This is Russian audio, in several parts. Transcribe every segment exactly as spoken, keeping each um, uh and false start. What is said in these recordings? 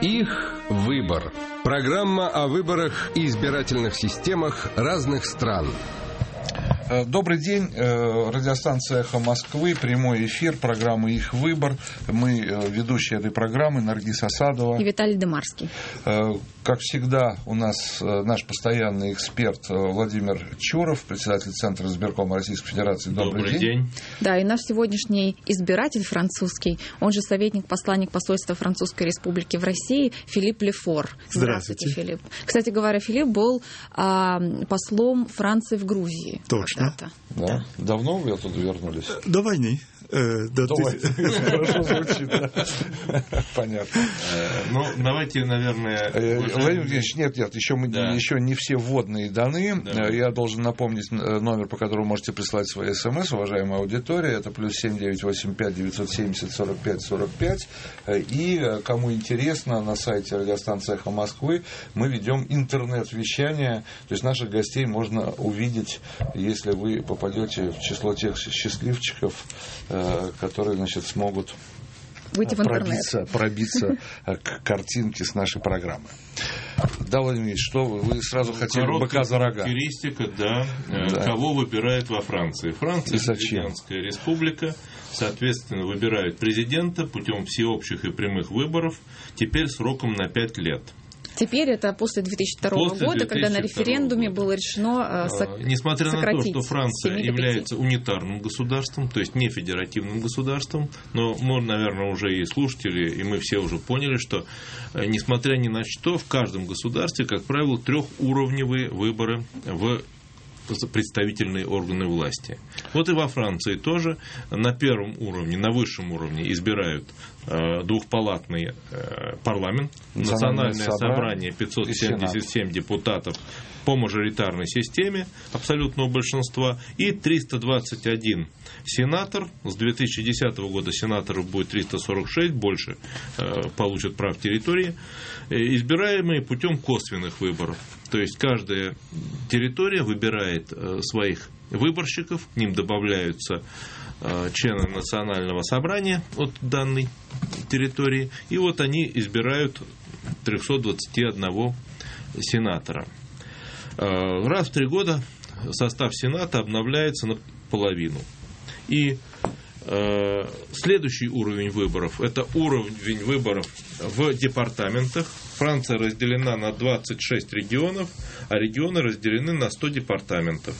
Их выбор. Программа о выборах и избирательных системах разных стран. Добрый день. Радиостанция «Эхо Москвы», прямой эфир, программа «Их выбор». Мы ведущие этой программы Наргиз Асадова и Виталий Демарский. Как всегда, у нас наш постоянный эксперт Владимир Чуров, председатель Центра избиркома Российской Федерации. Добрый, Добрый день. день. Да, и наш сегодняшний избиратель французский, он же советник-посланник посольства Французской Республики в России, Филипп Лефор. Здравствуйте. Здравствуйте, Филипп. Кстати говоря, Филипп был а, послом Франции в Грузии. Точно. Да? Давно вы оттуда вернулись? До войны. Э, до До войны. Хорошо звучит. Понятно. Ну, давайте, наверное... Владимир Евгеньевич, нет, нет, еще, мы, Да. еще не все вводные даны. Да. Я должен напомнить номер, по которому можете прислать свои смс, уважаемая аудитория. Это плюс семь девятьсот восемьдесят пять девятьсот семьдесят сорок пять сорок пять. И, кому интересно, на сайте радиостанции «Эхо Москвы» мы ведем интернет-вещание. То есть наших гостей можно увидеть, если вы попадете в число тех счастливчиков, которые, значит, смогут Выйти в пробиться, пробиться к картинке с нашей программы. Да, Владимир Ильич, что вы? Вы сразу хотели Короткая быка за рога. Характеристика, да, Да. Кого выбирают во Франции. Франция И зачем? президентская республика. Соответственно, выбирают президента путем всеобщих и прямых выборов, теперь сроком на пять лет. Теперь это после две тысячи второго После года, когда на две тысячи второго референдуме года. было решено э, сок- Несмотря на то, сократить что Франция с семи до пяти. является унитарным государством, то есть не федеративным государством, но мы, наверное, уже и слушатели, и мы все уже поняли, что, э, несмотря ни на что, в каждом государстве, как правило, трехуровневые выборы в представительные органы власти. Вот и во Франции тоже на первом уровне, на высшем уровне избирают э, двухпалатный э, парламент, Национальное национальное собрание пятьсот семьдесят семь депутатов по мажоритарной системе абсолютного большинства и триста двадцать один сенатор. С две тысячи десятого года сенаторов будет триста сорок шесть, больше э, получат прав территории, э, избираемые путем косвенных выборов. То есть каждая территория выбирает э, своих выборщиков, к ним добавляются э, члены национального собрания от данной территории, и вот они избирают триста двадцать один сенатора. Раз в три года состав Сената обновляется наполовину. И э, следующий уровень выборов – это уровень выборов в департаментах. Франция разделена на двадцать шесть регионов, а регионы разделены на сто департаментов.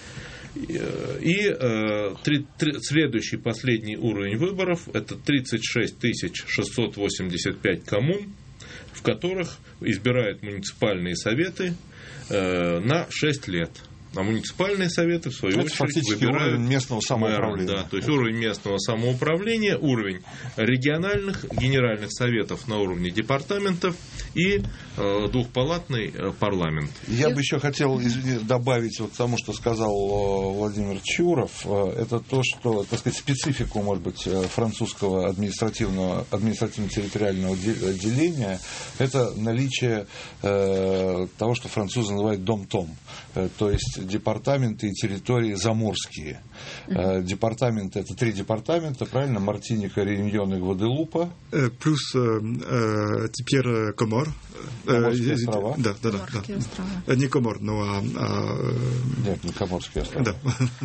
И э, три, три, следующий, последний уровень выборов – это тридцать шесть тысяч шестьсот восемьдесят пять коммун, в которых избирают муниципальные советы на шесть лет. А муниципальные советы, в свою Это очередь, фактически выбирают уровень местного самоуправления. мэра, да, то есть уровень местного самоуправления, уровень региональных генеральных советов на уровне департаментов и э, двухпалатный э, парламент. Я бы еще хотел извини, добавить вот к тому, что сказал э, Владимир Чуров. Э, это то, что, так сказать, специфику, может быть, э, французского административного, административно-территориального отделения, это наличие э, того, что французы называют дом-том. Э, то есть департаменты и территории заморские. Mm-hmm. Департаменты, это три департамента, правильно? Мартиника, Реюньон и Гваделупа. Плюс э, теперь Комор. Коморские острова. Да, да, да. Коморские да. острова. Не Комор, но... А, а, Нет, не Коморские острова. Да.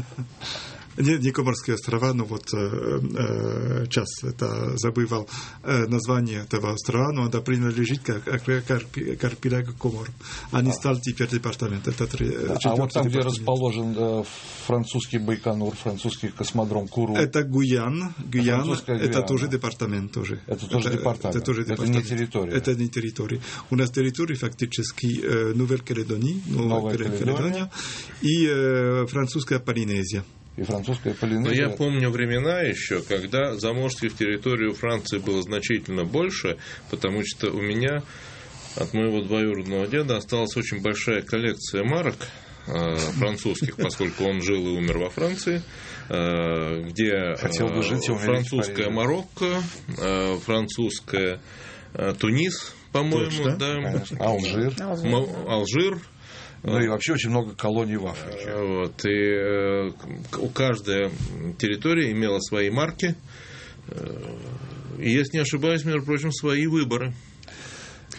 Не, не Коморские острова, но вот э, э, сейчас это забывал э, название этого острова, но это принадлежит к, к, к архипелагу Комор. А не стал теперь департамент. Это три, да, а вот там, где расположен э, французский Байконур, французский космодром Куру. Это Гуян. Гуян, это Гуяна. Тоже департамент. Тоже. Это тоже это, департамент. Это, тоже это департамент. не территория. Это не территория. У нас территория фактически э, Новая-Каледония, Новая Каледония и э, французская Полинезия. И французская Полинезия. Но я помню времена еще, когда заморских территорий у Франции было значительно больше, потому что у меня от моего двоюродного деда осталась очень большая коллекция марок э, французских, поскольку он жил и умер во Франции, э, где Хотел бы жить и умереть французская Марокко, э, французская э, Тунис, по-моему, Точно, да, Алжир. Алжир. Ну и вообще очень много колоний в Африке. Вот, и э, у каждой территории имела свои марки. Э, и, если не ошибаюсь, между прочим, свои выборы.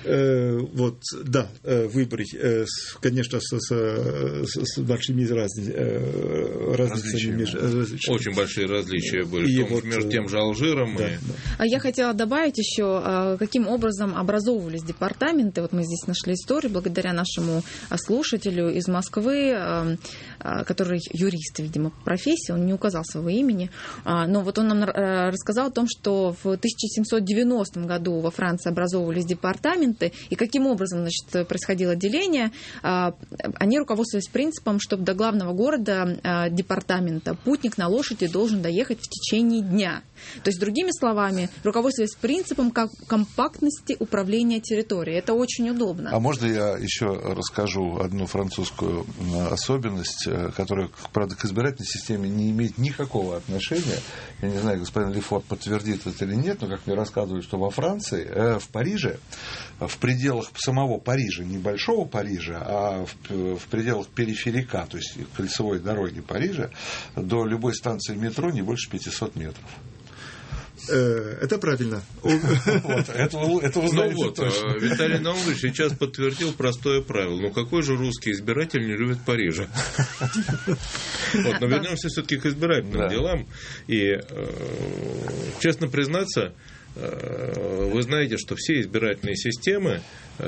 Вот, да, выборы, конечно, с, с, с большими разни, разницами. Между... Очень большие различия были, и вот, между тем же Алжиром. Да, и... да. Я хотела добавить еще, каким образом образовывались департаменты. Вот мы здесь нашли историю благодаря нашему слушателю из Москвы, который юрист, видимо, по профессии, он не указал своего имени, но вот он нам рассказал о том, что в тысяча семьсот девяностом году во Франции образовывались департаменты, и каким образом, значит, происходило деление. Они руководствовались принципом, чтобы до главного города департамента путник на лошади должен доехать в течение дня. То есть, другими словами, руководствуясь принципом компактности управления территорией. Это очень удобно. А можно я еще расскажу одну французскую особенность, которая, правда, к избирательной системе не имеет никакого отношения. Я не знаю, господин Лефор подтвердит это или нет, но как мне рассказывают, что во Франции, э, в Париже, в пределах самого Парижа, не большого Парижа, а в, в пределах периферика, то есть кольцевой дороги Парижа, до любой станции метро не больше пятисот метров. Это правильно. Вот, это, это вы знаете ну вот, точно. Виталий Наумович сейчас подтвердил простое правило. Ну какой же русский избиратель не любит Парижа? Вот, но вернемся все-таки к избирательным да. делам. И, честно признаться, вы знаете, что все избирательные системы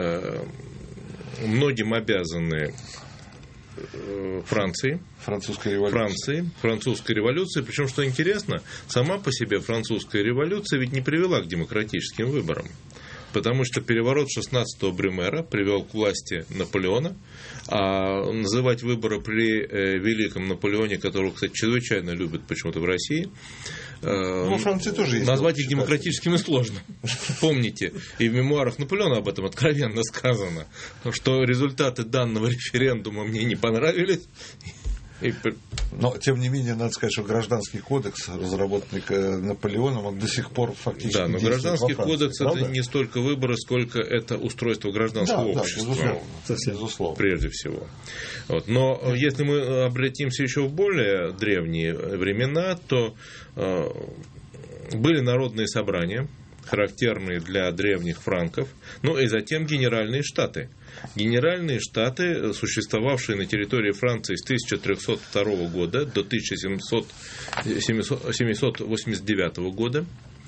многим обязаны Франции, французской революции. Франции, французской революции. Причем, что интересно, сама по себе французская революция ведь не привела к демократическим выборам. Потому что переворот шестнадцатого Брюмера привел к власти Наполеона, а называть выборы при э, великом Наполеоне, которого, кстати, чрезвычайно любят почему-то в России, э, ну, во Франции тоже есть. Назвать их демократическими сложно. Помните, и в мемуарах Наполеона об этом откровенно сказано, что результаты данного референдума мне не понравились. И... Но, тем не менее, надо сказать, что гражданский кодекс, разработанный Наполеоном, он до сих пор фактически да, но гражданский кодекс правда? Это не столько выборы, сколько это устройство гражданского да, общества. Да, безусловно, безусловно. Прежде всего. Вот. Но если мы обратимся еще в более древние времена, то э, были народные собрания, характерные для древних франков, ну и затем генеральные штаты. Генеральные штаты, существовавшие на территории Франции с тысяча трехсот второго года до тысяча семьсот восемьдесят девятого года.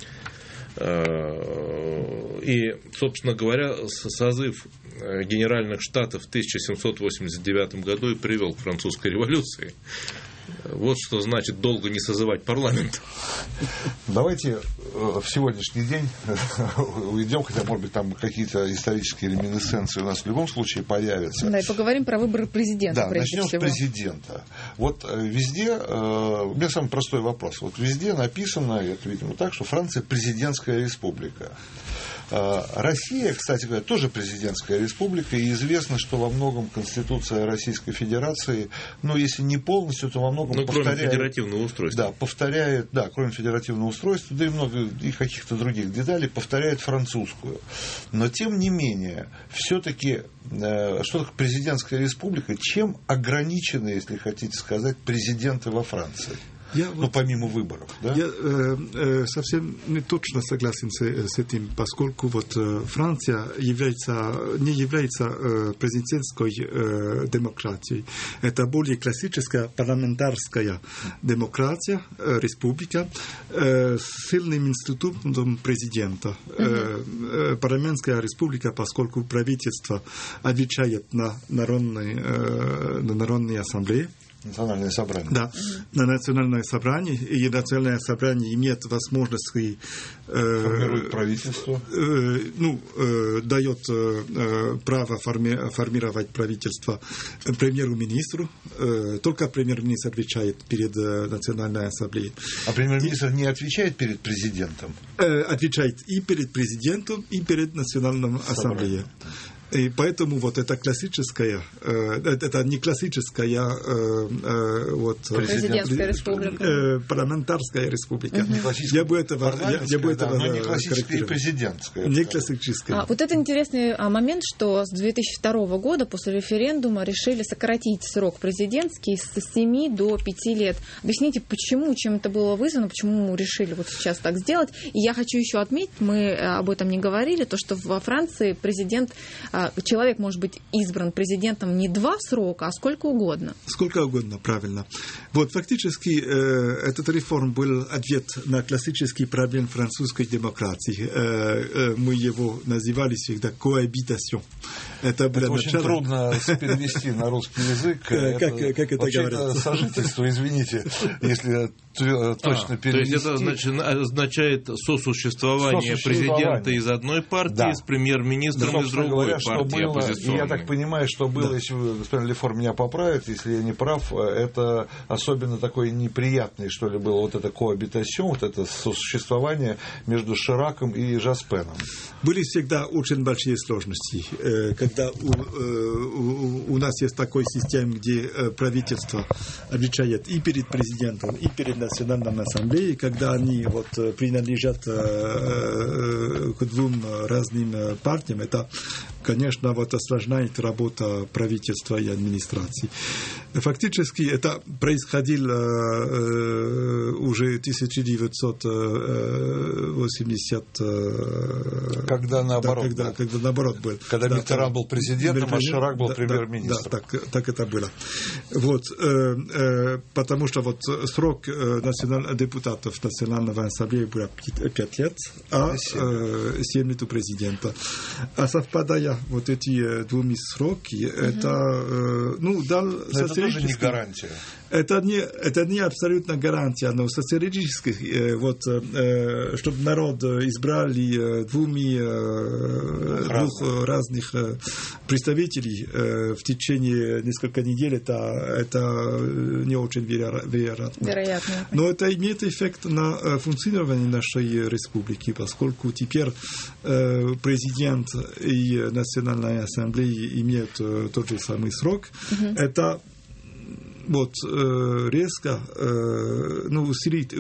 И, собственно говоря, созыв генеральных штатов в тысяча семьсот восемьдесят девятом году и привел к французской революции. Вот что значит долго не созывать парламент. Давайте в сегодняшний день уйдем, хотя, может быть, там какие-то исторические реминесценции у нас в любом случае появятся. Да, и поговорим про выборы президента. Да, начнем всего. с президента. Вот везде, у меня самый простой вопрос. Вот везде написано, это, видимо, так, что Франция президентская республика. Россия, кстати говоря, тоже президентская республика, и известно, что во многом Конституция Российской Федерации, ну, если не полностью, то во многом ну, повторяет... кроме федеративного устройства. Да, повторяет, да, кроме федеративного устройства, да и много и каких-то других деталей, повторяет французскую. Но, тем не менее, все-таки, э, что такое президентская республика, чем ограничены, если хотите сказать, президенты во Франции? Я ну, вот, помимо выборов, да? Я э, э, совсем не точно согласен с, с этим, поскольку вот, э, Франция является, не является э, президентской э, демократией. Это более классическая парламентарская демократия, э, республика, э, с сильным институтом президента. Э, э, парламентская республика, поскольку правительство отвечает на народные, э, на народные ассамблеи. Национальное собрание. Да, на национальное собрание, и национальное собрание имеет возможность э, формирует правительство. Э, ну, э, дает э, право форми, формировать правительство премьер-министру. Э, только премьер-министр отвечает перед э, национальной ассамблеей. А премьер-министр не отвечает перед президентом? Э, отвечает и перед президентом, и перед национальной ассамблеей. И поэтому вот это классическая, э, это не классическая э, э, вот, президентская республика, э, парламентарская республика. Угу. Я бы этого, я, я бы этого да, но не классическая и президентская. Не классическая. А, вот это интересный а, момент, что с две тысячи второго года после референдума решили сократить срок президентский с семи до пяти лет. Объясните, почему, чем это было вызвано, почему решили вот сейчас так сделать. И я хочу еще отметить, мы об этом не говорили, то, что во Франции президент, человек может быть избран президентом не два срока, а сколько угодно. Сколько угодно, правильно. Вот фактически э, этот реформ был ответ на классический проблем французской демократии. Э, э, мы его называли всегда коабитацион. Это, это очень начало... трудно перевести на русский язык. Как это, как это говорится? Сожительство, извините, если точно а, перевести. То есть это означает сосуществование, сосуществование президента из одной партии, да, с премьер-министром да, из другой говоря, партии было, оппозиционной. Я так понимаю, что было, да, если господин Лефор меня поправит, если я не прав, это особенно такое неприятное, что ли, было вот это коабитацион, вот это сосуществование между Шираком и Жаспеном. Были всегда очень большие сложности, когда у, у, у нас есть такой система, где правительство отвечает и перед президентом, и перед Национальной ассамблеей, когда они вот принадлежат к двум разным партиям, это, конечно, вот осложняет работу правительства и администрации. Фактически это происходило э, уже в тысяча девятьсот восьмидесятом когда наоборот, да, когда, когда наоборот был. Когда да, Миттеран был президентом, а Ширак был да, премьер-министром. Да, так, так это было. Вот, э, э, потому что вот срок э, национальных депутатов Национального ассамблеи был пять лет, а семь лет у президента. А совпадая вот эти двумя сроки, угу, это, э, ну, дал... Это тоже не гарантия. Это не, это не абсолютно гарантия, но социологически, вот, чтобы народ избрали двуми, двух разных представителей в течение нескольких недель, это, это не очень вероятно. Вероятно. Но это имеет эффект на функционирование нашей республики, поскольку теперь президент и Национальная ассамблея имеют тот же самый срок. Угу. Это вот, резко ну, усилит,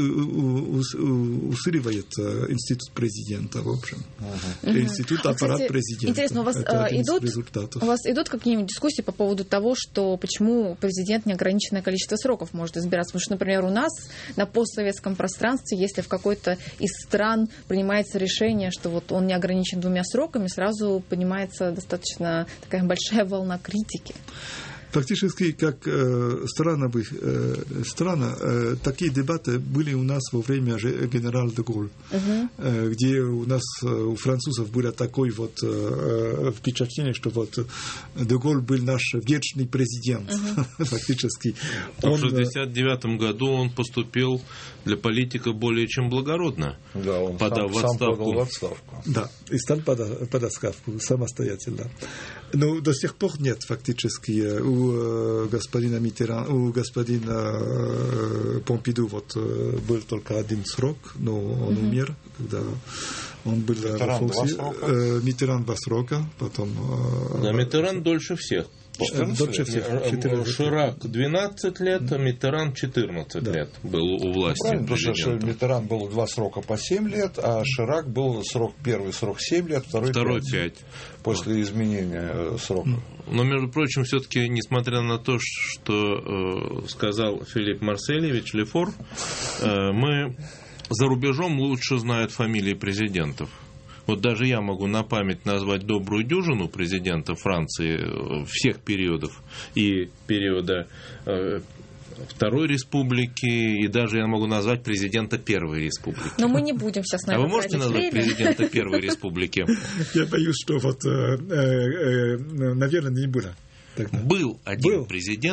усиливает институт президента, в общем. Uh-huh. Институт, аппарат Кстати, президента. Интересно, у вас, идут, у вас идут какие-нибудь дискуссии по поводу того, что почему президент неограниченное количество сроков может избираться? Потому что, например, у нас на постсоветском пространстве, если в какой-то из стран принимается решение, что вот он не ограничен двумя сроками, сразу поднимается достаточно такая большая волна критики. Фактически, как э, странно, бы, э, странно э, такие дебаты были у нас во время генерала де Голль, uh-huh. э, где у нас, у французов было такое вот э, впечатление, что вот де Голль был наш вечный президент. Uh-huh. Фактически. Он, в шестьдесят девятом году он поступил для политика более чем благородно, да, он подав сам, в отставку. Сам подал в отставку. Да, и стал под, под отставку самостоятельно. Но до сих пор нет фактически у господина Миттерана, у господина Помпиду вот был только один срок, но он mm-hmm. умер, когда он был в функции. Миттеран два срока, потом... Да, Миттеран дольше всех. Дольше всех. Ширак двенадцать лет, а Миттеран четырнадцать да. лет был у власти. Ну, потому что Миттеран был два срока по семь лет, а Ширак был срок, первый срок семь лет, второй, второй пять. пять. После вот. изменения срока. Но, между прочим, все-таки, несмотря на то, что э, сказал Филипп Марсельевич Лефор, э, мы за рубежом лучше знают фамилии президентов. Вот даже я могу на память назвать добрую дюжину президентов Франции всех периодов, и периода э, Второй Республики, и даже я могу назвать президента Первой Республики. Но мы не будем сейчас на это. А вы можете назвать время? Президента Первой Республики? Я боюсь, что вот, наверное, не было. Был один был. президент,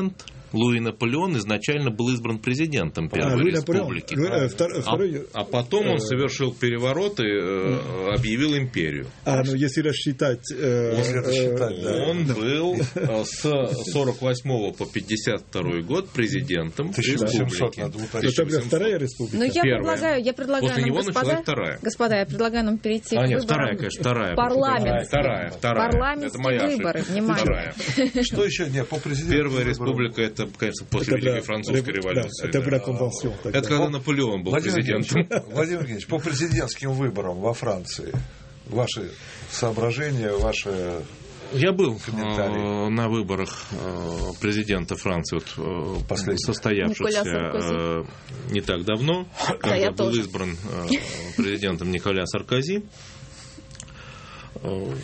Луи Наполеон изначально был избран президентом Первой а, Республики. Наполеон, втор, второй, а, а потом он совершил переворот и э, объявил империю. А, ну если рассчитать... Э, если рассчитать, да. Он был с сорок восьмого по пятьдесят второй год президентом республики. Это была вторая республика. Но я предлагаю, я предлагаю После нам, него господа, началась вторая. Господа, я предлагаю нам перейти а, к нет, выборам. вторая, конечно, вторая. Парламентские. Вторая, вторая. Парламентские выборы, внимание. Что еще? Нет, по президенту. Первая республика, это, конечно, после Великой Французской революции. Это была конвенция. Это когда Наполеон был президентом. Владимир Евгеньевич, по президентским выборам во Франции, ваши соображения, ваши... Я был э, на выборах э, президента Франции, вот, э, состоявшихся э, не так давно, когда да, был тоже. избран э, президентом Николя Саркози. Э,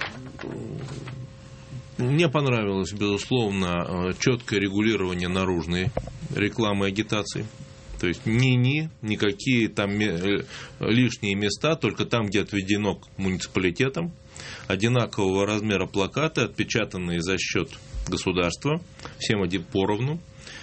Мне понравилось, безусловно, четкое регулирование наружной рекламы и агитации. То есть ни-ни, никакие там лишние места, только там, где отведено к муниципалитетам. Одинакового размера плакаты, отпечатанные за счет государства, всем один поровну.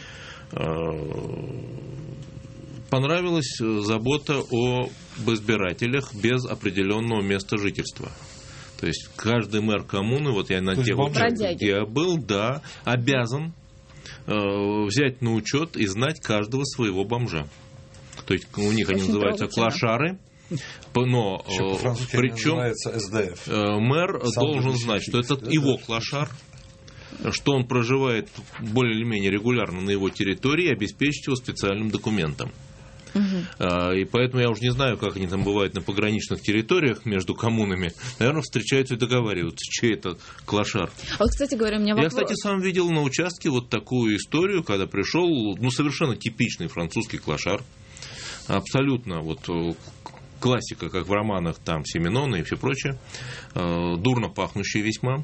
Понравилась забота об избирателях без определенного места жительства. То есть каждый мэр коммуны, вот я на тех участках, где я был, да, обязан э, взять на учет и знать каждого своего бомжа. То есть у них очень они называются клошары. Но причем мэр Сам должен знать, что это да, его да. клошар, что он проживает более или менее регулярно на его территории, и обеспечить его специальным документом. Угу. И поэтому я уже не знаю, как они там бывают на пограничных территориях между коммунами. Наверное, встречаются и договариваются, чей это клошар. А вот, кстати говоря, у меня вопрос... Я, кстати, сам видел на участке вот такую историю, когда пришел, ну, совершенно типичный французский клошар. Абсолютно вот классика, как в романах там Семенона и все прочее. Дурно пахнущий весьма.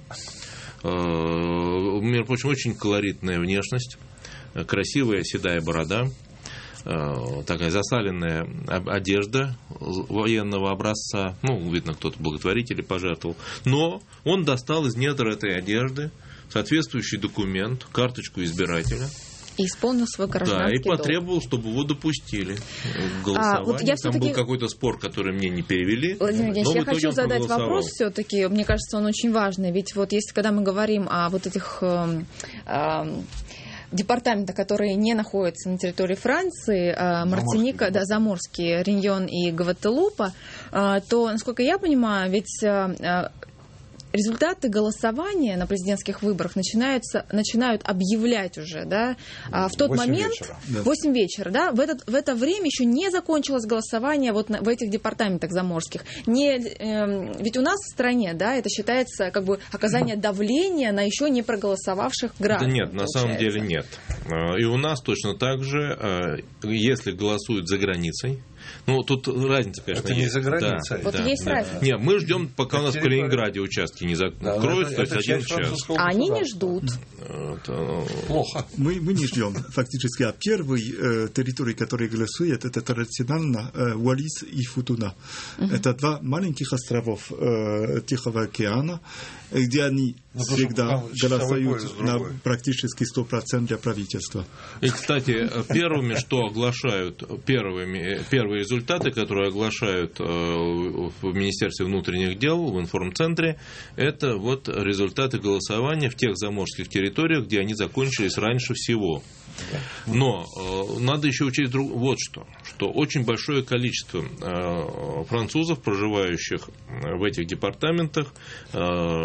Между прочим, очень колоритная внешность. Красивая седая борода. Такая засаленная одежда военного образца. Ну, видно, кто-то благотворитель пожертвовал. Но он достал из недр этой одежды соответствующий документ, карточку избирателя. И исполнил свой гражданский долг. Да, и потребовал, долг. чтобы его допустили к голосованию. А, вот я Там был какой-то спор, который мне не перевели. Владимир Евгеньевич, я хочу задать вопрос все-таки. Мне кажется, он очень важный. Ведь вот если когда мы говорим о вот этих... Э, э, департамента, которые не находятся на территории Франции, Мартиника, да, Заморский, Риньон и Гвателупа, то, насколько я понимаю, ведь результаты голосования на президентских выборах начинаются, начинают объявлять уже, да, в тот момент, в восемь вечера, да, в, этот, в это время еще не закончилось голосование вот на, в этих департаментах заморских. Не, э, ведь у нас в стране, да, это считается как бы оказание давления на еще не проголосовавших граждан. Да нет, на самом деле нет. И у нас точно так же, если голосуют за границей, ну, тут разница, конечно, это есть. не за границей. Да, вот да, есть да. разница. Нет, мы ждем, пока это у нас в Калининграде участки не закроются, да, то есть один час. А они не ждут. Это... Плохо. Мы, мы не ждем. Фактически, а первый э, территорий, который голосует, это традиционно э, Уаллис и Футуна. Uh-huh. Это два маленьких островов э, Тихого океана, где они ну, всегда голосуют на практически сто процентов для правительства. И, кстати, первыми, что оглашают, первыми, первые результаты, которые оглашают э, в Министерстве внутренних дел, в информцентре, это вот результаты голосования в тех заморских территориях, где они закончились раньше всего. Но э, надо еще учесть друг... вот что, что очень большое количество э, французов, проживающих в этих департаментах, э,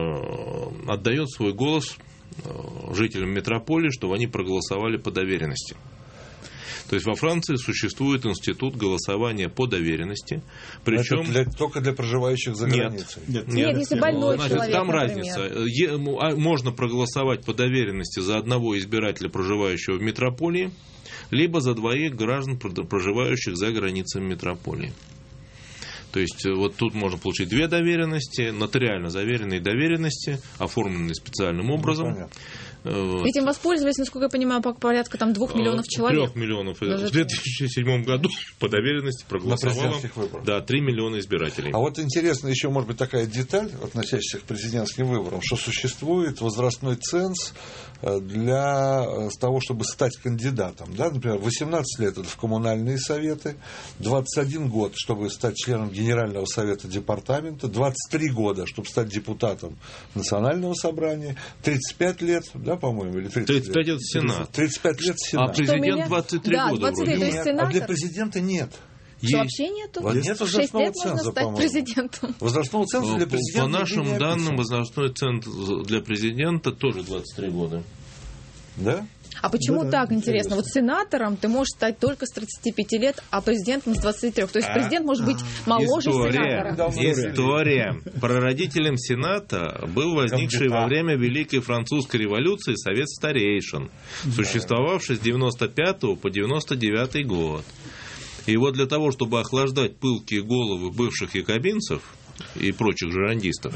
отдает свой голос э, жителям метрополии, чтобы они проголосовали по доверенности. То есть во Франции существует институт голосования по доверенности. Причем... Это для, только для проживающих за границей. Нет, нет, нет, если больной Значит, человек, там например. разница. Можно проголосовать по доверенности за одного избирателя, проживающего в метрополии, либо за двоих граждан, проживающих за границами метрополии. То есть вот тут можно получить две доверенности, нотариально заверенные доверенности, оформленные специальным образом. Ну, вот. Этим воспользовались, насколько я понимаю, порядка там двух миллионов человек. Трех миллионов. Даже в две тысячи седьмом году по доверенности проголосовало да, три миллиона избирателей. А вот интересно еще, может быть, такая деталь, относящаяся к президентским выборам, что существует возрастной ценз для того, чтобы стать кандидатом. Да? Например, восемнадцать лет это в коммунальные советы, двадцать один год, чтобы стать членом Генерального совета департамента, двадцать три года, чтобы стать депутатом Национального собрания, тридцать пять лет, да, по-моему, или тридцать пять лет Сенат. тридцать пять лет Сенат. А президент двадцать три да, года. двадцать три, то есть сенатор. А для президента нет. Что Есть. вообще нету? Вот нет возрастного лет ценза, можно стать по-моему. президентом. Возрастного ценза для президента. По нашим данным, возрастной ценз для президента тоже двадцать три года. Да? А почему да, так да, интересно? Вот сенатором ты можешь стать только с тридцати пяти лет, а президентом с двадцати трёх. То есть президент может быть моложе История, сенатора. история. Прародителем Сената был возникший во время Великой Французской революции Совет старейшин, существовавший с девяносто пятого по девяносто девятый год. И вот для того, чтобы охлаждать пылкие головы бывших якобинцев и прочих жерандистов,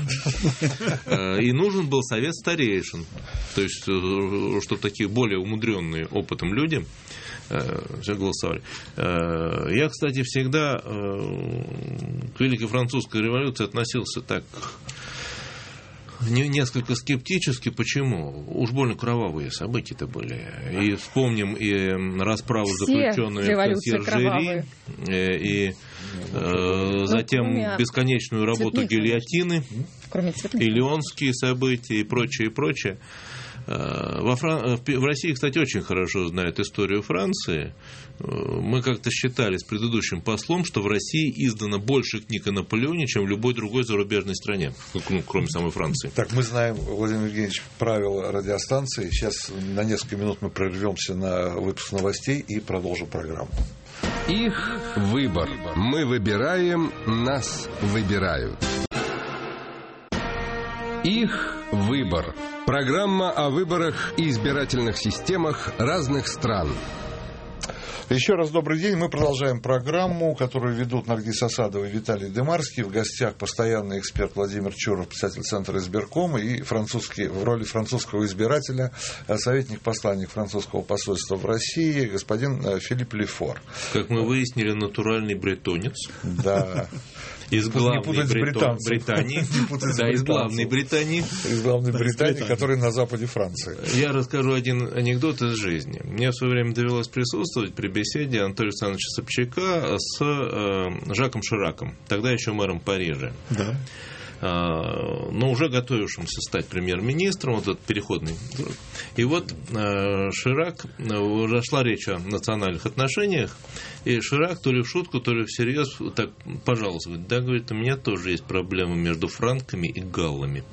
и нужен был совет старейшин. То есть, что такие более умудренные опытом люди все голосовали. Я, кстати, всегда к Великой Французской революции относился так несколько скептически. Почему? Уж больно кровавые события-то были. И вспомним и расправу с заключенными в консьержерии, и э, затем кроме бесконечную работу цветных, гильотины, и леонские события, и прочее, и прочее. Во Фран... В России, кстати, очень хорошо знают историю Франции. Мы как-то считали с предыдущим послом, что в России издано больше книг о Наполеоне, чем в любой другой зарубежной стране, ну, кроме самой Франции. Так, мы знаем, Владимир Евгеньевич, правила радиостанции. Сейчас на несколько минут мы прервемся на выпуск новостей и продолжим программу. Их выбор. Мы выбираем, нас выбирают. Их выбор. Программа о выборах и избирательных системах разных стран. Еще раз добрый день. Мы продолжаем программу, которую ведут Наргиз Асадова и Виталий Демарский. В гостях постоянный эксперт Владимир Чуров, председатель Центра избиркома, и французский, в роли французского избирателя советник-посланник французского посольства в России господин Филипп Лефор. Как мы выяснили, натуральный бретонец. Да. Из главной Британ... Британии. Да, из главной Британии. Из главной Британии, которая на западе Франции. Я расскажу один анекдот из жизни. Мне в свое время довелось присутствовать при беседе Анатолия Александровича Собчака с э, Жаком Шираком, тогда еще мэром Парижа. Да. Но уже готовившимся стать премьер-министром, вот этот переходный. И вот Ширак, уже шла речь о национальных отношениях, и Ширак то ли в шутку, то ли всерьез так пожаловался, говорит, да, говорит, у меня тоже есть проблемы между франками и галлами.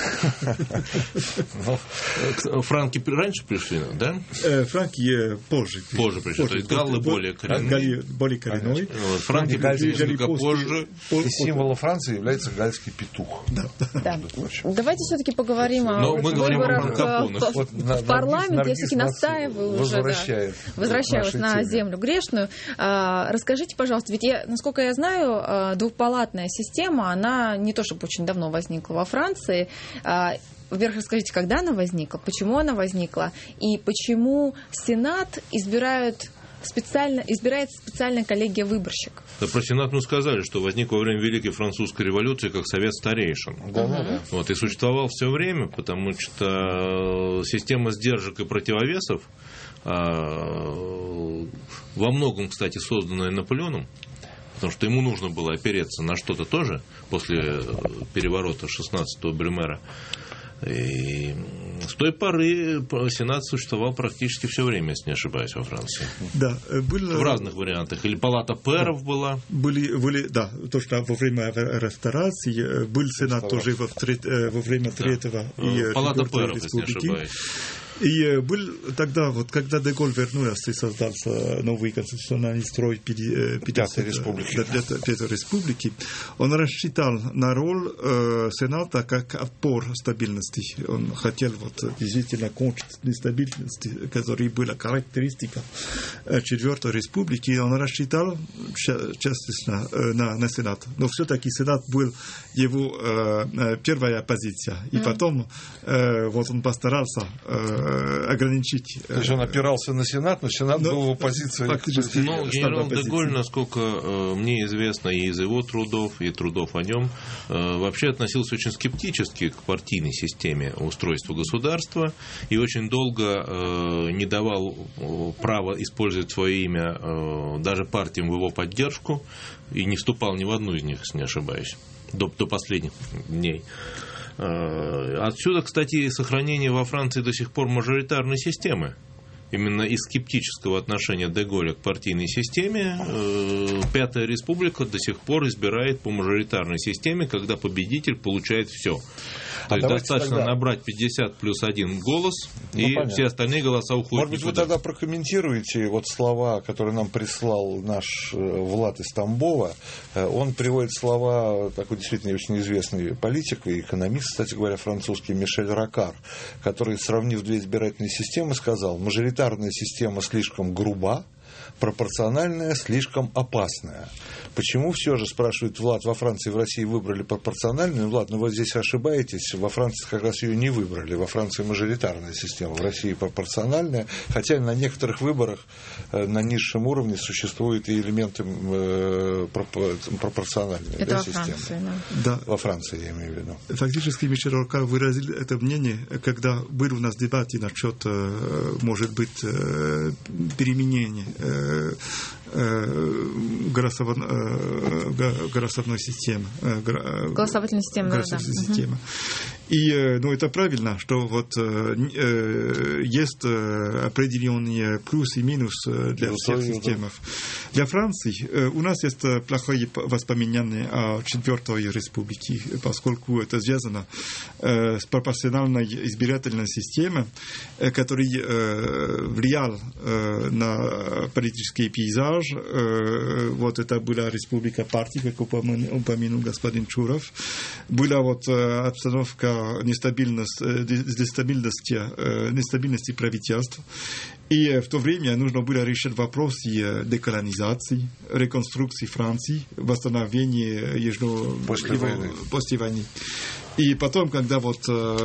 Франки раньше пришли, да? Франки позже. Позже пришли, то есть галлы более коренные. Более коренные. Франки пришли несколько позже. Из символа Франции является гальский петух. Да. Давайте все-таки поговорим о выборах в парламент. Я все-таки настаиваю уже. Возвращаю вас на землю грешную. Расскажите, пожалуйста, ведь я, насколько я знаю, двухпалатная система, она не то чтобы очень давно возникла во Франции. Во-первых, расскажите, когда она возникла, почему она возникла, и почему Сенат избирают специально, избирает специальная коллегия выборщиков. Да, про Сенат мы сказали, что возник во время Великой Французской революции как совет старейшин. Да, да, да. Вот, и существовал все время, потому что система сдержек и противовесов, во многом, кстати, созданная Наполеоном, потому что ему нужно было опереться на что-то тоже после переворота шестнадцатого Брюмера. И с той поры Сенат существовал практически все время, если не ошибаюсь, во Франции. Да, был... В разных вариантах. Или палата пэров да. была. Были, были, да, то, что во время реставрации был Сенат тоже во, во время Третьего. Да. И палата пэров, если не ошибаюсь. И был тогда, вот когда де Голль вернулся и создался новый конституционный строй Пятой республики. Пятой республики, он рассчитал на роль э, Сената как опор стабильности. Он хотел вот, действительно кончить нестабильность, которая была характеристика Четвертой республики. Он рассчитал частично на, на Сенат. Но все-таки Сенат был его э, первая позиция. И mm. потом э, вот он постарался э, ограничить. То есть он опирался на Сенат, но Сенат но, был в оппозиции. Фактически. Ну, генерал де Голль, насколько э, мне известно и из его трудов, и трудов о нем, э, вообще относился очень скептически к партийной системе устройства государства и очень долго э, не давал э, права использовать свое имя э, даже партиям в его поддержку и не вступал ни в одну из них, если не ошибаюсь, до, до последних дней. Отсюда, кстати, сохранение во Франции до сих пор мажоритарной системы. Именно из скептического отношения де Голля к партийной системе Пятая республика до сих пор избирает по мажоритарной системе, когда победитель получает все. То а есть достаточно тогда... набрать пятьдесят плюс один голос, ну, и понятно. Все остальные голоса уходят. Может быть, никуда. Вы тогда прокомментируете вот слова, которые нам прислал наш Влад из Тамбова. Он приводит слова такой действительно очень известный политик и экономист, кстати говоря, французский Мишель Рокар, который, сравнив две избирательные системы, сказал: мажоритарная система слишком груба, пропорциональная слишком опасная. Почему все же, спрашивает Влад, во Франции и в России выбрали пропорциональную? Влад, ну вы здесь ошибаетесь, во Франции как раз ее не выбрали. Во Франции мажоритарная система, в России пропорциональная. Хотя на некоторых выборах на низшем уровне существуют и элементы пропорциональной это да, во системы. Франции, да. Да. Во Франции, я имею в виду. Фактически Мишель Рокар выразил это мнение, когда был у нас дебат насчет, может быть, переменения голосовной системы. Голосовательной системы, да. Системы. И, ну, это правильно, что вот э, есть определенные плюсы и минусы для всех систем. Для Франции э, у нас есть плохое воспоминание о Четвертой республике, поскольку это связано э, с пропорциональной избирательной системой, э, которая э, влиял э, на политический пейзаж. Э, вот это была республика партии, как упомянул, упомянул господин Чуров. Была вот э, обстановка нестабильность, нестабильности, нестабильности правительства. И в то время нужно было решить вопросы деколонизации, реконструкции Франции, восстановления ее после войны. После войны. И потом, когда вот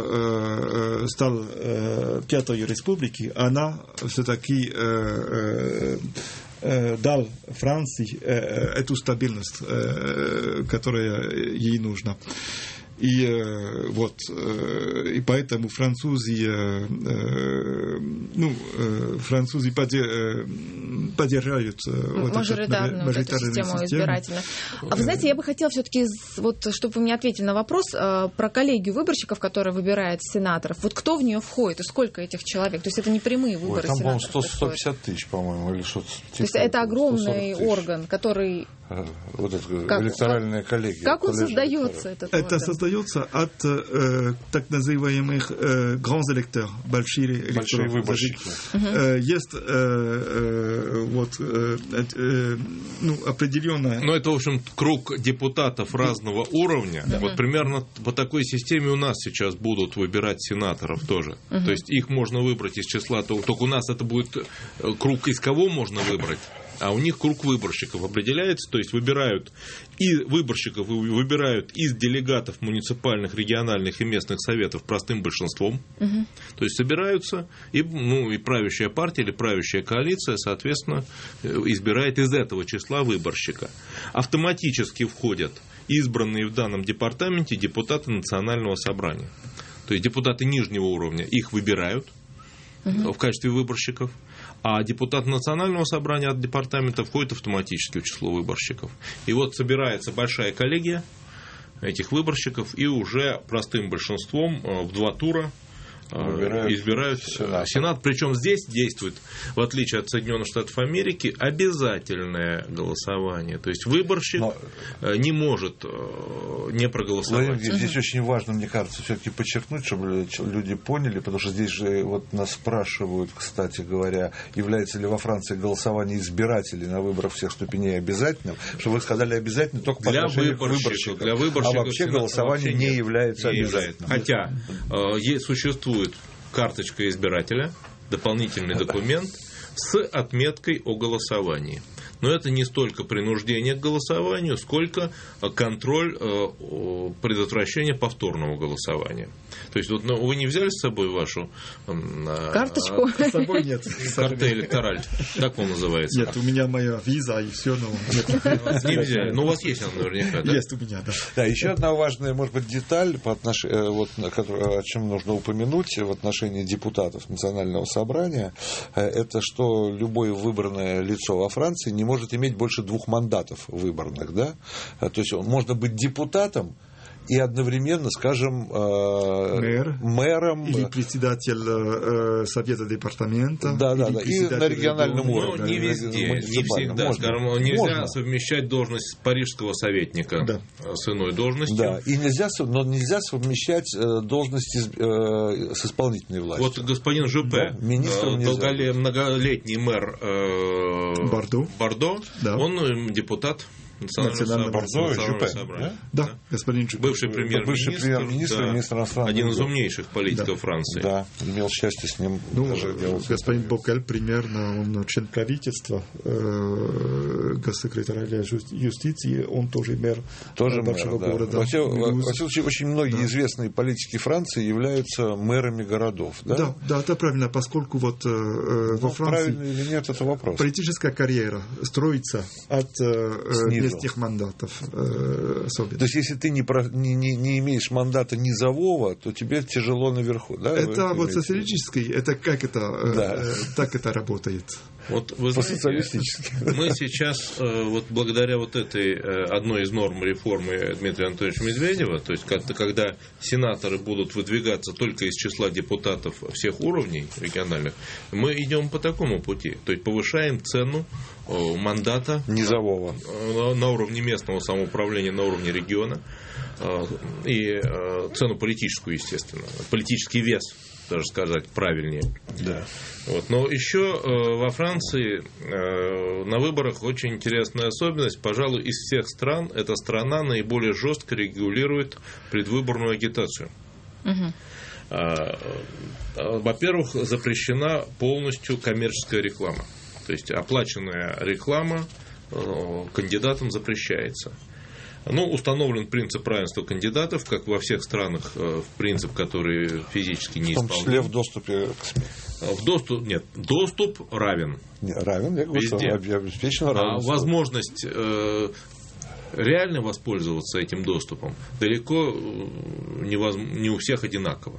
э, стал э, Пятой республики, она все-таки э, э, дал Франции э, эту стабильность, э, которая ей нужна. И э, вот, э, и поэтому французы, э, э, ну, э, французы подер, э, поддерживают э, вот мажоритарную, вот эту систему избирательную. А вы знаете, я бы хотела все-таки, вот, чтобы вы мне ответили на вопрос э, про коллегию выборщиков, которая выбирает сенаторов. Вот кто в нее входит и сколько этих человек? То есть это не прямые выборы. Ой, там, сенаторов. по-моему, сто пятьдесят тысяч, по-моему, или что-то. То есть это огромный орган, который... Вот это как, электоральная коллегия. Как он создается, этот Это орган? создается от э, так называемых э, grands électeurs, большие электоры. Большие выборщики. Uh-huh. Есть э, э, вот, э, э, ну, определенная... Но это, в общем, круг депутатов разного уровня. Uh-huh. Вот примерно по такой системе у нас сейчас будут выбирать сенаторов тоже. Uh-huh. То есть их можно выбрать из числа... Только у нас это будет круг, из кого можно выбрать. А у них круг выборщиков определяется, то есть выбирают и выборщиков выбирают из делегатов муниципальных, региональных и местных советов простым большинством. Угу. То есть собираются, и, ну, и правящая партия или правящая коалиция, соответственно, избирает из этого числа выборщика. Автоматически входят избранные в данном департаменте депутаты Национального собрания. То есть депутаты нижнего уровня их выбирают угу. в качестве выборщиков. А депутат Национального собрания от департамента входит автоматически в число выборщиков. И вот собирается большая коллегия этих выборщиков, и уже простым большинством в два тура Выбирают избирают Сенат. Сенат. Причем здесь действует, в отличие от Соединенных Штатов Америки, обязательное голосование. То есть выборщик Но... не может не проголосовать. Владимир, здесь очень важно, мне кажется, все-таки подчеркнуть, чтобы люди поняли, потому что здесь же вот нас спрашивают, кстати говоря, является ли во Франции голосование избирателей на выборах всех ступеней обязательным, что вы сказали обязательно только по для отношению выборщиков, к выборщикам. Для выборщиков, а вообще голосование вообще не является не обязательным. Хотя э, существует карточка избирателя, дополнительный документ с отметкой о голосовании. Но это не столько принуждение к голосованию, сколько контроль предотвращения повторного голосования. То есть, вот, ну, вы не взяли с собой вашу карточку? С собой нет. Карта электораль. Так он называется. Нет, у меня моя виза и все, но нет. Не взяли. Но у вас есть она наверняка, да? Есть у меня, да. Да, еще одна важная, может быть, деталь, по отнош... вот, о чем нужно упомянуть в отношении депутатов Национального собрания, это что любое выбранное лицо во Франции не может может иметь больше двух мандатов выборных, да? То есть можно быть депутатом и одновременно, скажем, Мэр, мэром или председатель совета департамента, да, да, да, и на региональном дома. уровне. Ну, не везде, не всегда. Можно. Скажем, нельзя Можно. совмещать должность парижского советника да. с иной должностью. Да, и нельзя, но нельзя совмещать должности с исполнительной властью. Вот господин Жюпе, да, долголе... многолетний мэр э... Бордо, Бордо да. он депутат Национального собрания. Да, да, господин Жюпе. Бывший премьер-министр, бывший премьер-министр, да, министр иностранных один из дел. умнейших политиков да. Франции. Да, имел счастье с ним. Ну, даже господин Бокель, примерно, он член правительства, э, госсекретаря юстиции, он тоже мэр тоже большого мэр, да. города. Во всяком случае, очень многие да. известные политики Франции являются мэрами городов. Да, да, да это правильно, поскольку вот, э, ну, во Франции правильно или нет, это вопрос. Политическая карьера строится от э, местных мандатов. Особенно. То есть, если ты не, про, не, не, не имеешь мандата низового, то тебе тяжело наверху. Да? Это вот социалистический, это как это, да. э, так это работает. Вот вы знаете, мы сейчас, вот благодаря вот этой одной из норм реформы Дмитрия Анатольевича Медведева, то есть когда сенаторы будут выдвигаться только из числа депутатов всех уровней региональных, мы идем по такому пути. То есть повышаем цену мандата низового на уровне местного самоуправления, на уровне региона, и цену политическую, естественно, политический вес, даже сказать правильнее. Да. Вот. Но еще э, во Франции э, на выборах очень интересная особенность. Пожалуй, из всех стран эта страна наиболее жестко регулирует предвыборную агитацию. Угу. Э, э, во-первых, запрещена полностью коммерческая реклама. То есть оплаченная реклама э, кандидатам запрещается. Ну, установлен принцип равенства кандидатов, как во всех странах, э, принцип, который физически не исполняется. В том числе в доступе к СМИ. В доступ, нет, доступ равен. Не, равен, я говорю, везде. Обеспечено равенство. А возможность э, реально воспользоваться этим доступом далеко не, воз... не у всех одинаково.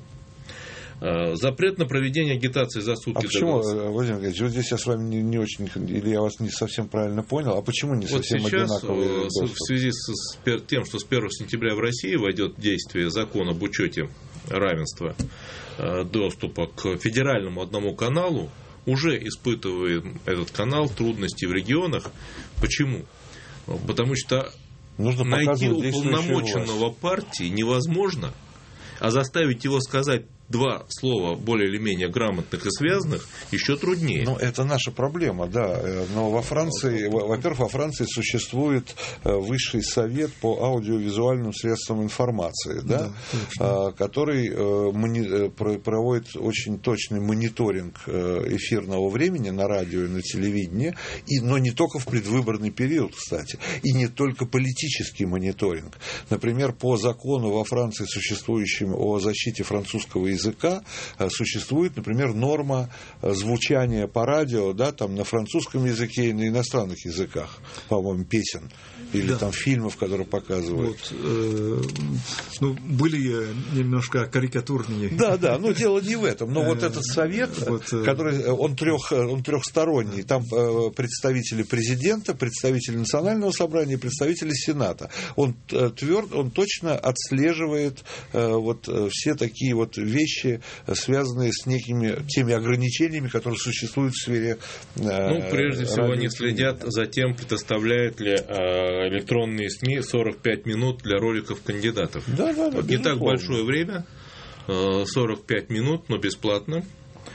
Запрет на проведение агитации за сутки а до почему, голоса. Владимир Ильич, вот здесь я с вами не, не очень, или я вас не совсем правильно понял, а почему не вот совсем сейчас, одинаковый доступ? В связи с тем, что с первого сентября в России войдет в действие закон об учете равенства доступа к федеральному одному каналу, уже испытывает этот канал трудности в регионах. Почему? Потому что нужно найти уполномоченного партии невозможно, а заставить его сказать два слова более или менее грамотных и связанных еще труднее. Ну, это наша проблема, да. Но во Франции, во-первых, во Франции существует Высший совет по аудиовизуальным средствам информации, да, да, который проводит очень точный мониторинг эфирного времени на радио и на телевидении, и, но не только в предвыборный период, кстати, и не только политический мониторинг. Например, по закону во Франции, существующему о защите французского языка, существует, например, норма звучания по радио, да, там, на французском языке и на иностранных языках, по-моему, песен или да. там фильмов, которые показывают. Вот, э, ну, были немножко карикатурные. Да, да, но дело не в этом. Но вот этот совет, вот, который, он, трех, он трехсторонний, там представители президента, представители Национального собрания, представители Сената. Он тверд, он точно отслеживает вот все такие вот вещи, вещи, связанные с некими теми ограничениями, которые существуют в сфере. Ну, прежде всего, они следят за тем, предоставляют ли электронные СМИ сорок пять минут для роликов кандидатов. Да, да, да, вот не так большое время, сорок пять минут, но бесплатно.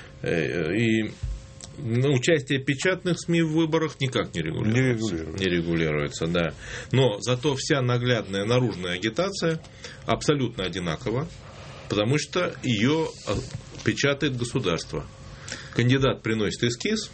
И участие печатных СМИ в выборах никак не регулируется. Не регулируется. Не регулируется, да. Но зато вся наглядная наружная агитация абсолютно одинакова, потому что ее печатает государство. Кандидат приносит эскиз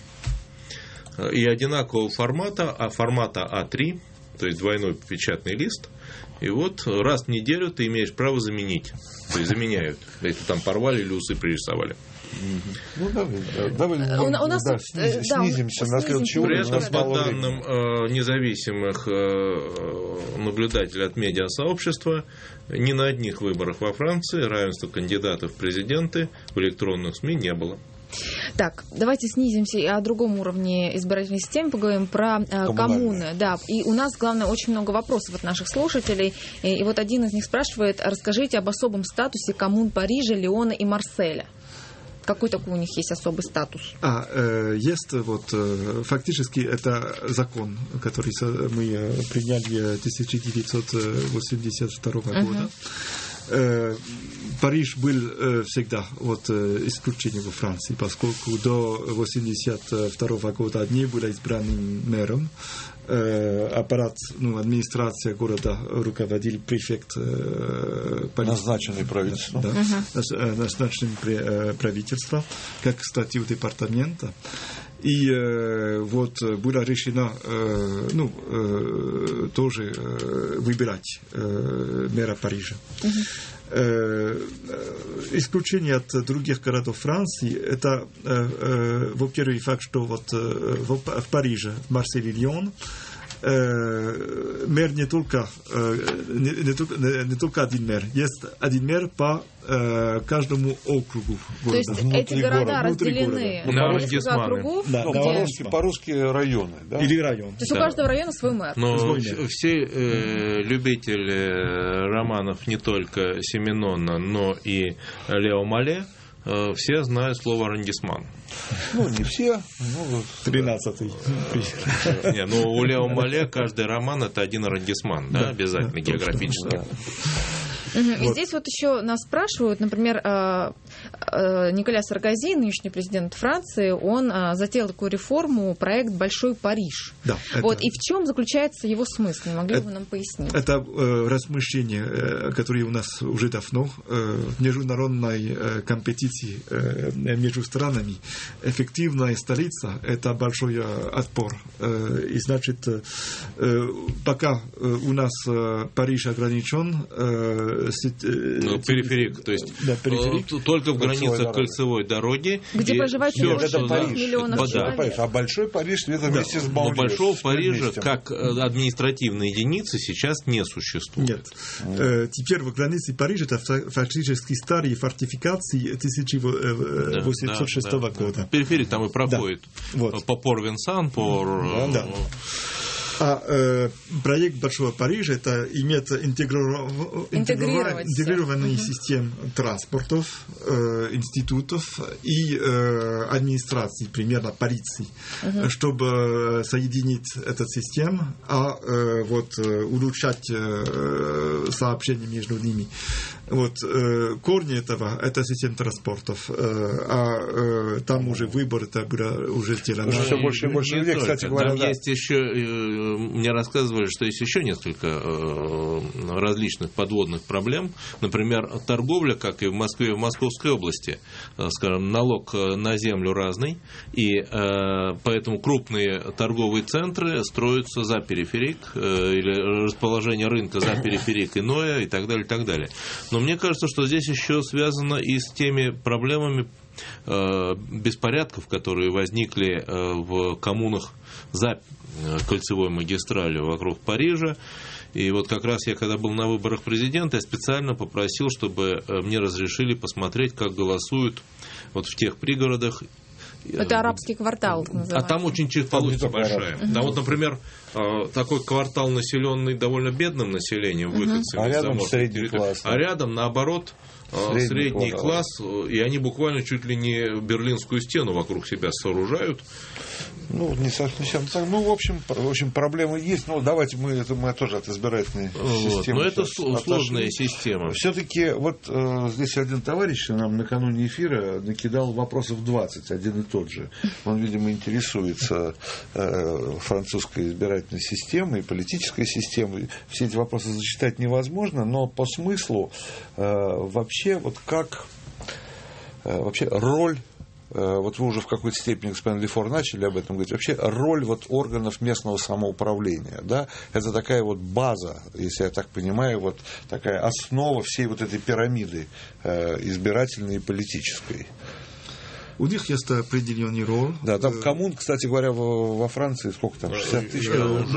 и одинакового формата, а формата а три, то есть двойной печатный лист. И вот раз в неделю ты имеешь право заменить. То есть заменяют. Если там порвали или усы пририсовали. Ну, давай, давай у, у нас да, тут, сниз, да, снизимся на следующий уровень. уровень. При этом, по данным э, независимых э, наблюдателей от медиасообщества, ни на одних выборах во Франции равенства кандидатов в президенты в электронных СМИ не было. Так, давайте снизимся и о другом уровне избирательной системы поговорим, про э, коммуны. Да, и у нас, главное, очень много вопросов от наших слушателей. И, и вот один из них спрашивает: расскажите об особом статусе коммун Парижа, Лиона и Марселя. Какой такой у них есть особый статус? А, э, есть вот, э, фактически это закон, который мы приняли в тысяча девятьсот восемьдесят второго uh-huh. года. Э, Париж был э, всегда вот, э, исключением во Франции, поскольку до восемьдесят второго года не был избранным мэром. Э, аппарат, ну, администрация города руководил префект э, полиции. Назначенный правительством. Да, uh-huh. назначенный э, правительством, как статью департамента. И э, вот было решено э, ну, э, тоже э, выбирать э, мэра Парижа. Uh-huh. Э, исключение от других городов Франции, это, э, э, во-первых, факт, что вот, э, в, в Париже, в Марселе и Лион, мэр не только, не, не, только, не только один мэр, есть один мэр по э, каждому округу города. То есть внутри эти города города, разделены на несколько округов? Да, где... по-русски, по-русски районы. Да? Или район. То есть да. у каждого района свой мэр. Но свой мэр. Все э, любители романов не только Семенона, но и Лео Мале, э, все знают слово «аррondissement». Ну, не все. Ну, тринадцатый. Не, ну у Лео Мале каждый роман это один аррondissement, да, обязательно географически. Угу. И вот. Здесь вот еще нас спрашивают, например, Николя Саркози, нынешний президент Франции, он затеял такую реформу, проект «Большой Париж». Да, вот, это... И в чем заключается его смысл? Не могли бы вы нам пояснить? Это э, размышление, которое у нас уже давно э, в международной э, компетиции э, между странами. Эффективная столица – это большой отпор. Э, и значит, э, пока у нас э, Париж ограничен, э, Ну, периферик, то есть да, периферик. только в границах кольцевой дороги. Где проживает миллионов человек. А Большой Париж это вместе да. с Банлио. Но Большого Парижа как административной единицы сейчас не существует. Нет. Mm. Теперь в границе Парижа это фактически старые фортификации тысяча восемьсот шестого да, да, года. Да. Периферик там и проходит. Да. Вот. По Пор-Винсан, по... Да. Да. А э, проект Большого Парижа это имеет интегриров... интегрированную uh-huh. систему транспортов, э, институтов и э, администрации, примерно полиции, uh-huh. чтобы соединить эту систему, а э, вот, улучшать э, сообщения между ними. Вот, э, корни этого это система транспортов, э, а э, там уже выбор это было уже сделано. Уже все больше и больше людей, кстати говоря. Там да. есть еще, мне рассказывали, что есть еще несколько э, различных подводных проблем. Например, торговля, как и в Москве и в Московской области, э, скажем, налог на землю разный, и э, поэтому крупные торговые центры строятся за периферик, э, или расположение рынка за периферик иное, и так далее, и так далее. Но мне кажется, что здесь еще связано и с теми проблемами э, беспорядков, которые возникли э, в коммунах за кольцевой магистралью вокруг Парижа. И вот как раз я, когда был на выборах президента, я специально попросил, чтобы мне разрешили посмотреть, как голосуют вот в тех пригородах. Это арабский квартал называется. А там очень получится большая. Там вот, например, такой квартал, населенный довольно бедным населением, выходцами а из рядом заморских средний территорий. класс. А рядом, наоборот, средний, средний класс, и они буквально чуть ли не Берлинскую стену вокруг себя сооружают. Ну, не совсем так. Ну, в общем, в общем, проблемы есть. Ну, давайте мы, это мы тоже от избирательной вот. системы. Но это сложная система. Все-таки вот э, здесь один товарищ нам накануне эфира накидал вопросов двадцать, один и тот же. Он, видимо, интересуется э, французской избирательной системой, политической системой. Все эти вопросы зачитать невозможно, но по смыслу э, вообще вот как э, вообще роль. Вот вы уже в какой-то степени, господин Лефор, начали об этом говорить. Вообще роль вот органов местного самоуправления, да, это такая вот база, если я так понимаю, вот такая основа всей вот этой пирамиды избирательной и политической. У них есть определенный роль. Да, там коммун, кстати говоря, во Франции сколько там, шестьдесят тысяч?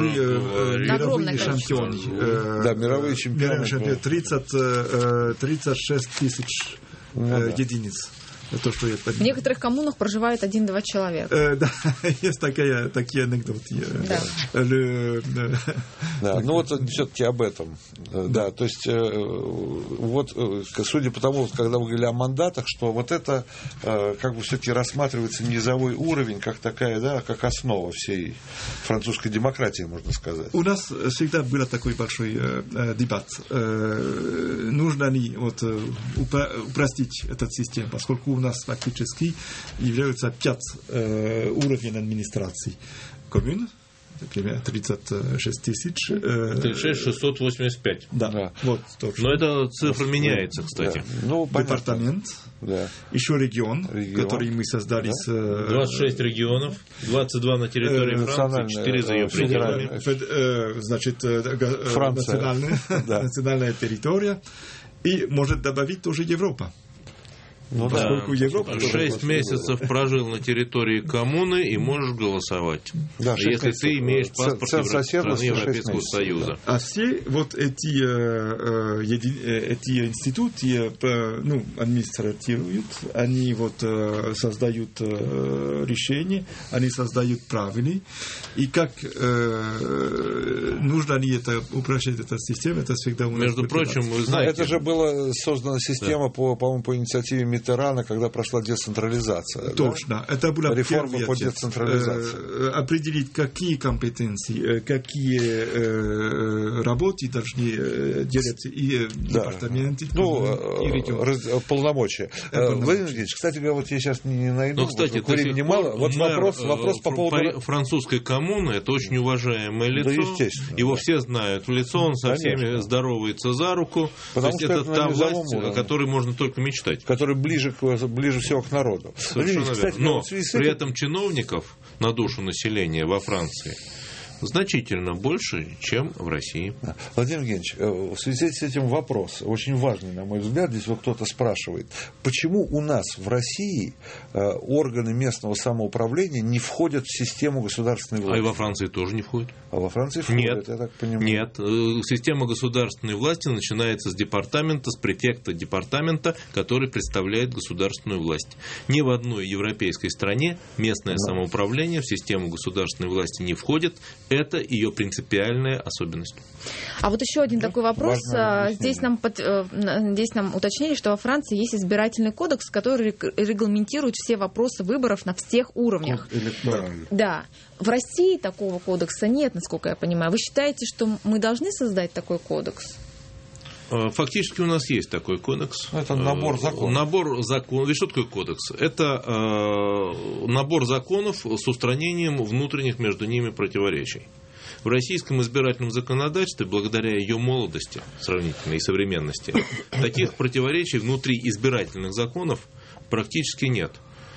Мировые чемпионы. Да, мировые чемпионы. тридцать шесть тысяч единиц. То, что я в некоторых коммунах проживает один-два человека. Э, да, есть такая, такие анекдоты. Да. Ле, да, ну вот все-таки об этом. Да, то есть, вот, судя по тому, когда вы говорили о мандатах, что вот это как бы все-таки рассматривается низовой уровень, как такая, да, как основа всей французской демократии, можно сказать. У нас всегда был такой большой э, дебат. Э, нужно ли вот, упростить эту систему, поскольку у нас фактически являются пять э, уровней администрации. Коммун, например, тридцать шесть тысяч. Э, тридцать шесть шестьсот восемьдесят пять. Да, да. Вот, точно. Но эта цифра меняется, кстати. Да. Ну, департамент, да. еще регион, регион, который мы создали. Да. С, э, двадцать шесть регионов, двадцать два на территории э, Франции, четыре за ее пределами. Фед, э, значит, э, национальная, да. национальная территория. И может добавить тоже Европа. Ну, поскольку да. Европа шесть месяцев прожил на территории коммуны и можешь голосовать. Да, если месяцев. ты имеешь паспорт Евро... страны Европейского Союза. Да. А все вот эти, э, еди... эти институты э, ну, администрируют, они вот, э, создают э, решения, они создают правила. И как э, нужно ли это упрощать эту систему, это всегда у нас. Между прочим, вы знаете... Это же была создана система, да. по, по-моему, по инициативе Миттерана, когда прошла децентрализация. Точно. Да? Это была реформа по децентрализации. Э, определить, какие компетенции, какие э, работы должны делать и да. департаменты, ну, и регионы. Раз, полномочия. Э, Владимир Ильич, кстати говоря, вот я сейчас не, не найду. Но, кстати, вот, времени мало. Вот мэр, вопрос, вопрос по поводу... Французской коммуны, это очень уважаемое лицо. Да, Его да. все знают в лицо, он со Конечно. всеми здоровается за руку. Потому То есть это, это та власть, уровне. о которой можно только мечтать. Которая ближе, ближе всего к народу. Совершенно верно. Но при этом чиновников на душу населения во Франции значительно больше, чем в России. Владимир Евгеньевич, в связи с этим вопрос, очень важный, на мой взгляд, здесь вот кто-то спрашивает, почему у нас в России органы местного самоуправления не входят в систему государственной власти? А и во Франции тоже не входят. А во Франции входят, нет, я так понимаю. Нет, система государственной власти начинается с департамента, с префекта департамента, который представляет государственную власть. Ни в одной европейской стране местное Но. самоуправление в систему государственной власти не входит. Это ее принципиальная особенность. А вот еще один такой вопрос. Здесь нам, под, здесь нам уточнили, что во Франции есть избирательный кодекс, который регламентирует все вопросы выборов на всех уровнях. Да. В России такого кодекса нет, насколько я понимаю. Вы считаете, что мы должны создать такой кодекс? Фактически у нас есть такой кодекс. Это набор законов. Набор законов. И что такое кодекс? Это э, набор законов с устранением внутренних между ними противоречий. В российском избирательном законодательстве, благодаря ее молодости сравнительной и современности, таких противоречий внутри избирательных законов практически нет.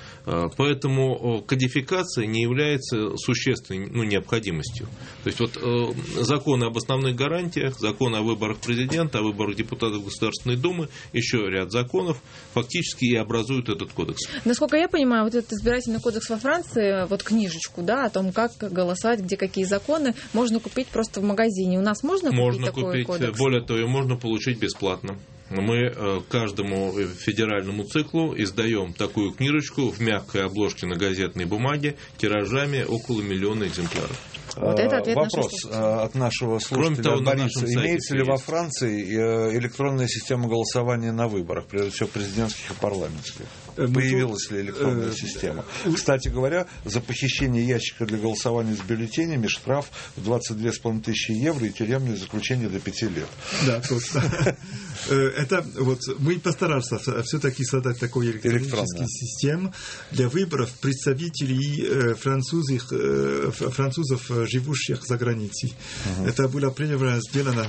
Поэтому кодификация не является существенной ну, необходимостью. То есть вот э, законы об основных гарантиях, законы о выборах президента, о выборах депутатов Государственной Думы, еще ряд законов фактически и образуют этот кодекс. Насколько я понимаю, вот этот избирательный кодекс во Франции, вот книжечку, да, о том, как голосовать, где какие законы, можно купить просто в магазине. У нас можно купить можно такой купить, кодекс? Более того, ее можно получить бесплатно. Мы каждому федеральному циклу издаем такую книжечку в мягкой обложке на газетной бумаге тиражами около миллиона экземпляров. Вот это ответ Вопрос нашего от нашего слушателя того, Бориса. Имеется ли есть. во Франции электронная система голосования на выборах, прежде всего президентских и парламентских? Появилась ли электронная система? Кстати говоря, за похищение ящика для голосования с бюллетенями штраф в двадцать две с половиной тысячи евро и тюремное заключение до пяти лет. Да, точно. Это вот мы постарались все-таки создать такую электронную систему для выборов представителей французов, французов, живущих за границей. Uh-huh. Это было примерно сделано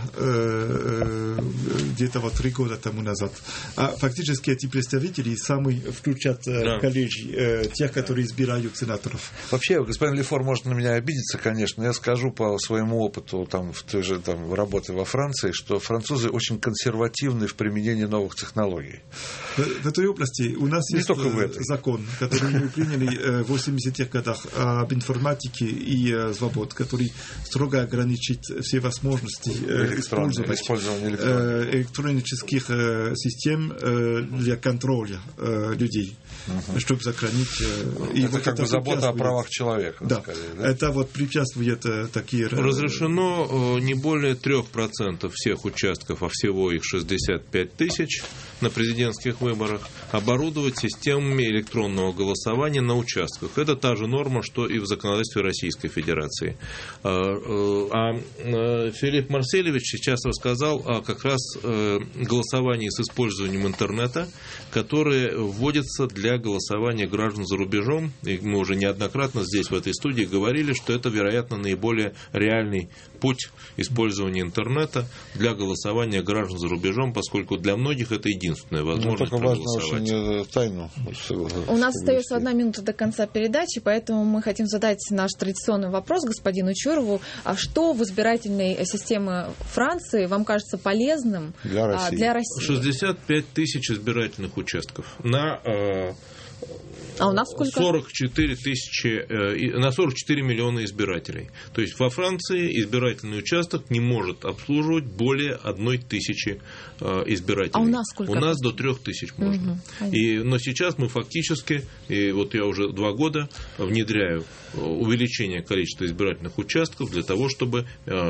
где-то вот три года тому назад. А фактически эти представители сами включат yeah. в коллеги тех, которые избирают сенаторов. Вообще, господин Лефор может на меня обидеться, конечно. Я скажу по своему опыту там, в той же там, работе во Франции, что французы очень консервативны в применении новых технологий. В, в этой области у нас Не есть закон, который мы приняли в восьмидесятых годах об информатике и свобод, который строго ограничит все возможности использовать электронических систем для контроля людей, uh-huh. чтобы сохранить... И это вот как это бы забота о правах человека. Да. Скорее, да, это вот препятствует такие... Разрешено не более трех процентов всех участков, а всего их шестьдесят пять тысяч на президентских выборах, оборудовать системами электронного голосования на участках. Это та же норма, что и в законодательстве Российской Федерации. А Филипп Марселевич сейчас рассказал о как раз голосовании с использованием интернета, которое вводится для голосования граждан за рубежом. И мы уже неоднократно здесь, в этой студии, говорили, что это, вероятно, наиболее реальный путь использования интернета для голосования граждан за рубежом, поскольку для многих это единственная возможность проголосовать. Очень тайну. У нас остается одна минута до конца передачи, поэтому мы хотим задать наш традиционный вопрос господину Чурову. А что в избирательной системе Франции вам кажется полезным для России? Для России? шестьдесят пять тысяч избирательных участков на... А у нас сколько? сорок четыре тысячи, на сорок четыре миллиона избирателей. То есть во Франции избирательный участок не может обслуживать более одной тысячи избирателей. А у нас сколько? У нас до трех тысяч можно. Угу, и, но сейчас мы фактически, и вот я уже два года внедряю увеличение количества избирательных участков для того, чтобы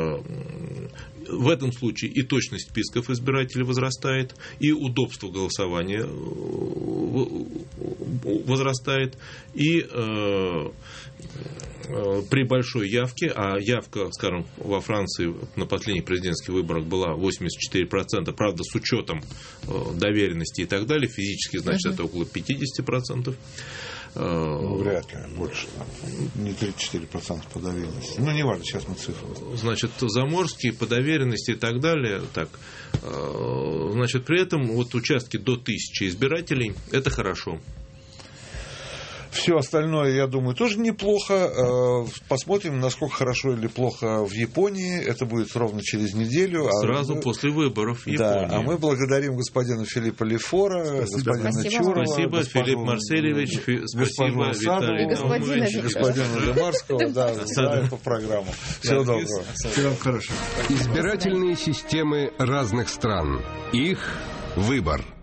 в этом случае и точность списков избирателей возрастает, и удобство голосования возрастает, и э, э, при большой явке, а явка, скажем, во Франции на последних президентских выборах была восемьдесят четыре процента, правда, с учетом э, доверенности и так далее, физически, значит, uh-huh. это около пятьдесят процентов. Ну, вряд ли, больше. Не тридцать четыре процента по доверенности. Ну, не важно, сейчас мы цифры. Значит, заморские по доверенности и так далее. Так, значит, при этом вот участки до тысячи избирателей – это хорошо. Все остальное, я думаю, тоже неплохо. Посмотрим, насколько хорошо или плохо в Японии. Это будет ровно через неделю. Сразу а мы... после выборов в Японии. Да, а мы благодарим господина Филиппа Лефора, господина спасибо. Чурова, спасибо, госпожу... Филипп Марселевич, спасибо, Виталий Наумович, господину Демарского, да, за эту программу. Всего доброго. Всего хорошего. Избирательные системы разных стран. Их выбор.